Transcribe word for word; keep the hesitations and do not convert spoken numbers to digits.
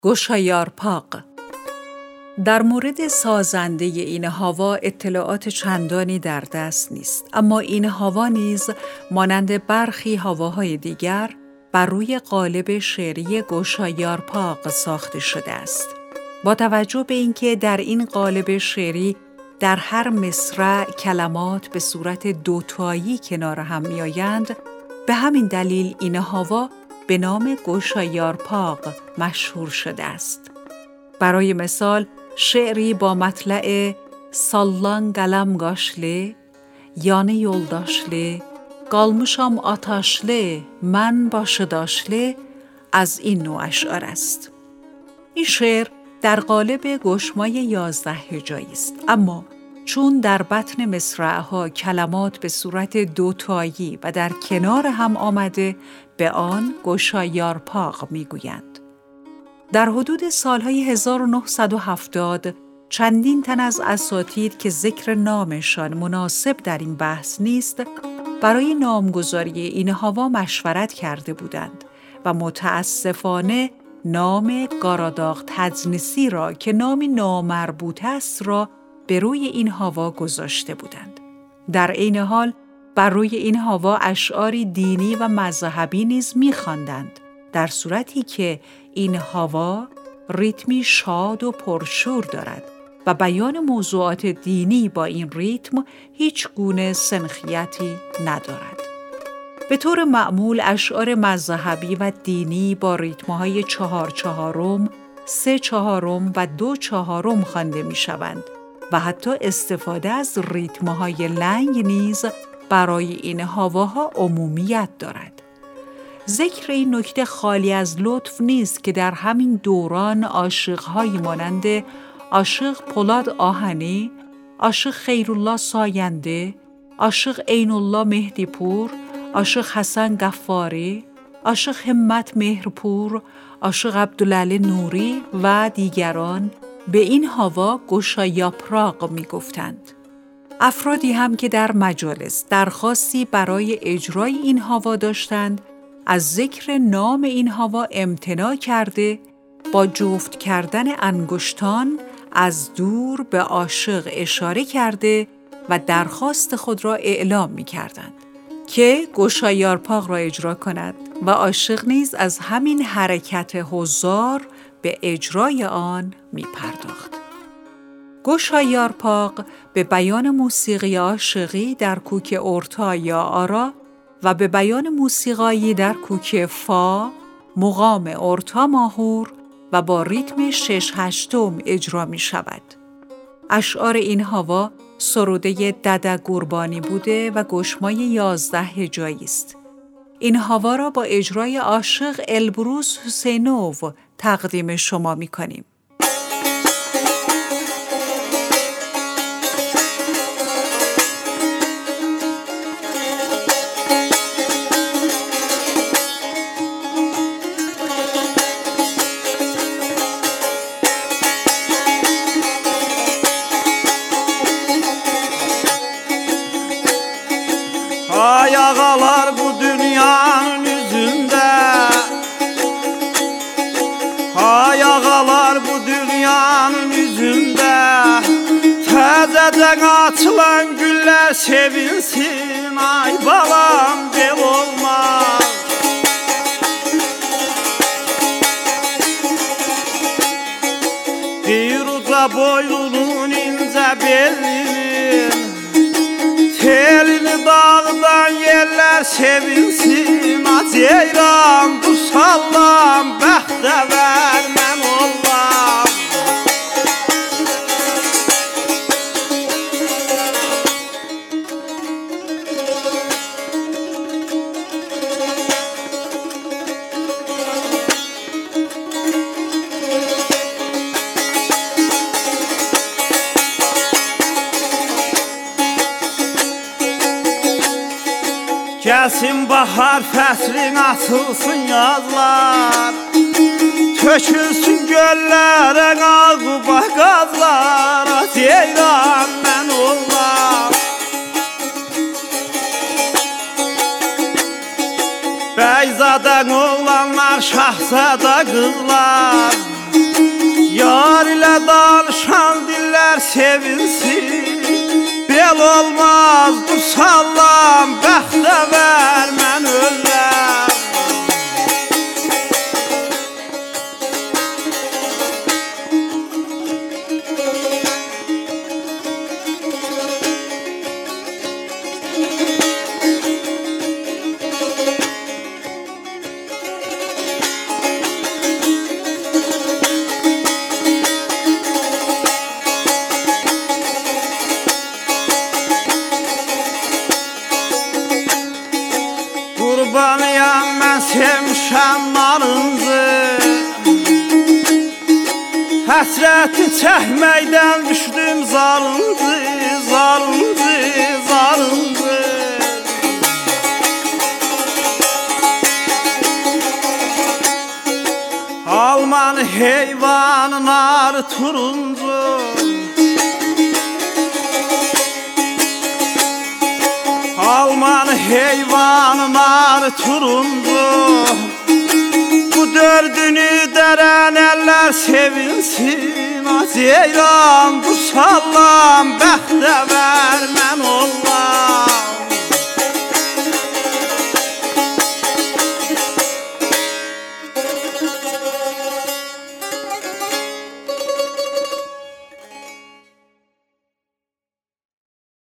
گشایارپاق. در مورد سازنده این هوا اطلاعات چندانی در دست نیست، اما این هوا نیز مانند برخی هواهای دیگر بر روی قالب شعری گشایارپاق ساخته شده است. با توجه به اینکه در این قالب شعری در هر مصرع کلمات به صورت دوتایی کنار هم می‌آیند، به همین دلیل این هوا به نام گشایارپاق مشهور شده است. برای مثال شعری با مطلع sallan qələm qaşlı, yanı yoldaşlı, qalmışam ataşlı, من başıdaşlı از این نوع اشعار است. این شعر در قالب گشمای یازده هجایی است، اما چون در بطن مصرع‌ها کلمات به صورت دوتایی و در کنار هم آمده، به آن گشایارپاق میگویند. در حدود سالهای هزار و نهصد و هفتاد چندین تن از اساتید که ذکر نامشان مناسب در این بحث نیست، برای نامگذاری این هوا مشورت کرده بودند و متاسفانه نام قاراداغ تجنیسی را که نامی نامربوط است را به روی این هوا گذاشته بودند. در عین حال بر روی این هوا اشعاری دینی و مذهبی نیز می‌خواندند، در صورتی که این هوا ریتمی شاد و پرشور دارد و بیان موضوعات دینی با این ریتم هیچ گونه سنخیتی ندارد. به طور معمول اشعار مذهبی و دینی با ریتم‌های چهار چهارم، سه چهارم و دو چهارم خوانده می‌شوند و حتی استفاده از ریتم‌های لنگ نیز برای این هواها عمومیت دارد. ذکر این نکته خالی از لطف نیست که در همین دوران عاشق‌هایی مانند عاشق پولاد آهنی، عاشق خیرالله ساینده، عاشق عینالله مهدیپور، عاشق حسن غفاری، عاشق همت مهرپور، عاشق عبدالعلی نوری و دیگران به این هوا گشایارپاق می گفتند. افرادی هم که در مجالس درخواستی برای اجرای این هوا داشتند، از ذکر نام این هوا امتناع کرده، با جفت کردن انگشتان از دور به عاشق اشاره کرده و درخواست خود را اعلام می کردند که گشایارپاق را اجرا کند و عاشق نیز از همین حرکت حضار به اجرای آن می پرداخت. گشایارپاق به بیان موسیقی عاشقی در کوک اورتا یا آرا و به بیان موسیقایی در کوک فا، مقام اورتا ماهور و با ریتم شش هشتم اجرا می شود. اشعار این هوا سروده دده قربانی بوده و گشمای یازده هجایی است. این هوا را با اجرای عاشق البروز حسینوو تقدیم شما می کنیم. Ay ağalar bu dünyanın yüzünde, ay ağalar bu dünyanın yüzünde, tezeden açılan güller sevinsin, ay balam bel olmaz. Bir uca boylunun ince belinin, telini dağdan yerler sevinsin, aceyran dusallam, bəxtə vermem ollam. Gəlsin bahar fəslin, açılsın yazlar, tökülsün göllərə ağuba qazlar, ceyran mən ollar. Bəyzadən oğlanlar, şahzadə qızlar, sevinsin. Bel olmaz dursallam, bəxtə ver mən ölləm. Qurbanıyam mən sevmişəm narınızı. Həsrəti çəkməkdən düşdüm zarınızı, zarınızı, zarınızı. Almanı heyvanı narı turuncu. Almanı heyvanı narı turuncu. Bu dördünü dərən əllər sevinsin. Ceyran dursallam, bəxtə ver mən o.